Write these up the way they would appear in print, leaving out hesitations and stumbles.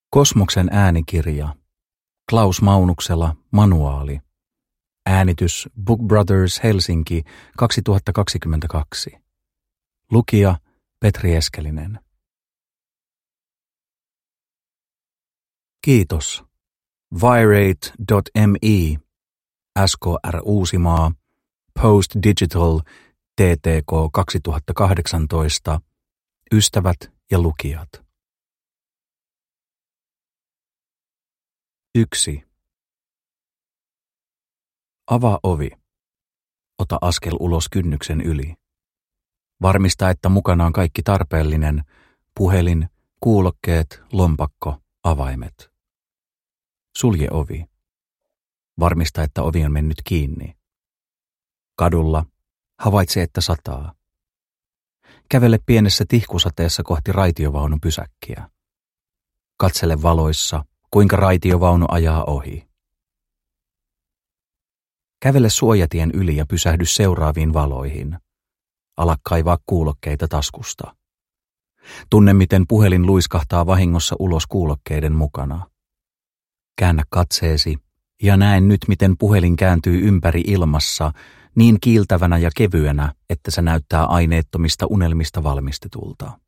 Kosmoksen äänikirja. Klaus Maunuksela, manuaali. Äänitys Book Brothers Helsinki 2022. Lukija Petri Eskelinen. Kiitos. Virate.me, SKR Uusimaa, Post Digital, TTK 2018, ystävät ja lukijat. 1. Avaa ovi. Ota askel ulos kynnyksen yli. Varmista, että mukana on kaikki tarpeellinen: puhelin, kuulokkeet, lompakko, avaimet. Sulje ovi. Varmista, että ovi on mennyt kiinni. Kadulla havaitse, että sataa. Kävele pienessä tihkusateessa kohti raitiovaunun pysäkkiä. Katsele valoissa, kuinka raitiovaunu ajaa ohi. Kävele suojatien yli ja pysähdy seuraaviin valoihin. Ala kaivaa kuulokkeita taskusta. Tunne, miten puhelin luiskahtaa vahingossa ulos kuulokkeiden mukana. Käännä katseesi ja näe nyt, miten puhelin kääntyy ympäri ilmassa niin kiiltävänä ja kevyenä, että se näyttää aineettomista unelmista valmistetulta.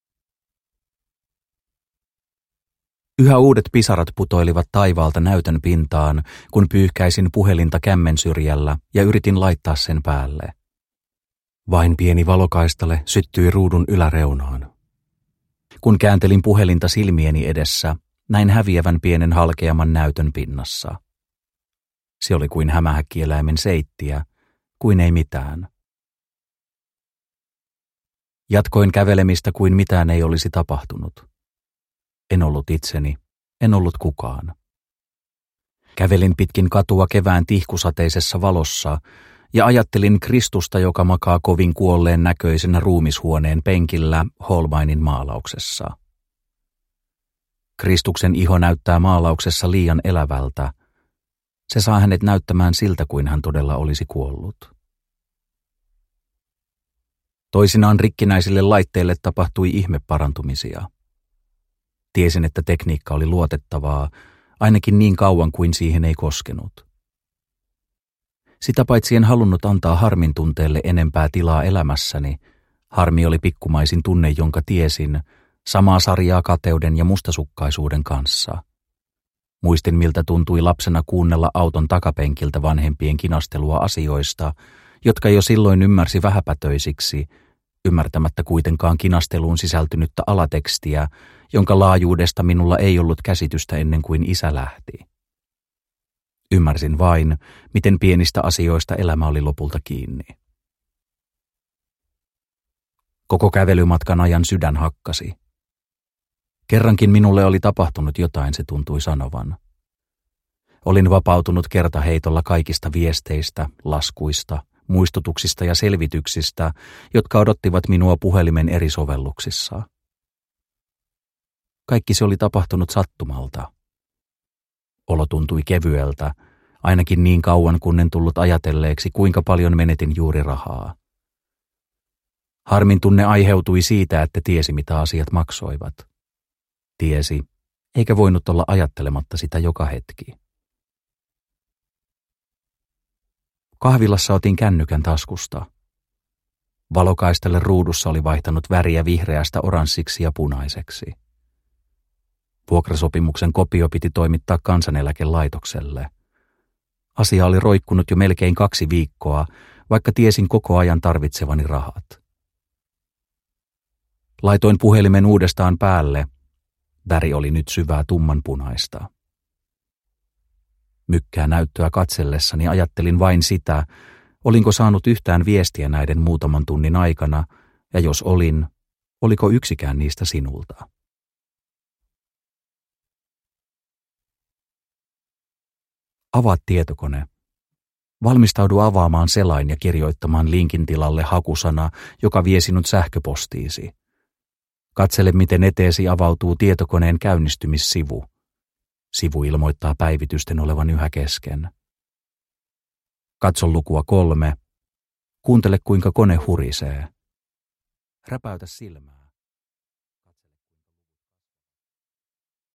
Yhä uudet pisarat putoilivat taivaalta näytön pintaan, kun pyyhkäisin puhelinta kämmen syrjällä ja yritin laittaa sen päälle. Vain pieni valokaistale syttyi ruudun yläreunaan. Kun kääntelin puhelinta silmieni edessä, näin häviävän pienen halkeaman näytön pinnassa. Se oli kuin hämähäkkieläimen seittiä, kuin ei mitään. Jatkoin kävelemistä kuin mitään ei olisi tapahtunut. En ollut itseni, en ollut kukaan. Kävelin pitkin katua kevään tihkusateisessa valossa ja ajattelin Kristusta, joka makaa kovin kuolleen näköisenä ruumishuoneen penkillä Holbeinin maalauksessa. Kristuksen iho näyttää maalauksessa liian elävältä. Se saa hänet näyttämään siltä, kuin hän todella olisi kuollut. Toisinaan rikkinäisille laitteille tapahtui ihmeparantumisia. Tiesin, että tekniikka oli luotettavaa, ainakin niin kauan kuin siihen ei koskenut. Sitä paitsi en halunnut antaa harmin tunteelle enempää tilaa elämässäni. Harmi oli pikkumaisin tunne, jonka tiesin, samaa sarjaa kateuden ja mustasukkaisuuden kanssa. Muistin, miltä tuntui lapsena kuunnella auton takapenkiltä vanhempien kinastelua asioista, jotka jo silloin ymmärsi vähäpätöisiksi, ymmärtämättä kuitenkaan kinasteluun sisältynyttä alatekstiä, jonka laajuudesta minulla ei ollut käsitystä ennen kuin isä lähti. Ymmärsin vain, miten pienistä asioista elämä oli lopulta kiinni. Koko kävelymatkan ajan sydän hakkasi. Kerrankin minulle oli tapahtunut jotain, se tuntui sanovan. Olin vapautunut kertaheitolla kaikista viesteistä, laskuista, muistutuksista ja selvityksistä, jotka odottivat minua puhelimen eri sovelluksissa. Kaikki se oli tapahtunut sattumalta. Olo tuntui kevyeltä, ainakin niin kauan kun en tullut ajatelleeksi, kuinka paljon menetin juuri rahaa. Harmin tunne aiheutui siitä, että tiesi, mitä asiat maksoivat. Tiesi, eikä voinut olla ajattelematta sitä joka hetki. Kahvilassa otin kännykän taskusta. Valokaistale ruudussa oli vaihtanut väriä vihreästä oranssiksi ja punaiseksi. Vuokrasopimuksen kopio piti toimittaa Kansaneläkelaitokselle. Asia oli roikkunut jo melkein 2 viikkoa, vaikka tiesin koko ajan tarvitsevani rahat. Laitoin puhelimen uudestaan päälle. Väri oli nyt syvää tummanpunaista. Mykkää näyttöä katsellessani ajattelin vain sitä, olinko saanut yhtään viestiä näiden muutaman tunnin aikana, ja jos olin, oliko yksikään niistä sinulta. Avaa tietokone. Valmistaudu avaamaan selain ja kirjoittamaan linkin tilalle hakusana, joka vie sinut sähköpostiisi. Katsele, miten eteesi avautuu tietokoneen käynnistymissivu. Sivu ilmoittaa päivitysten olevan yhä kesken. Katso lukua 3. Kuuntele, kuinka kone hurisee. Räpäytä silmää.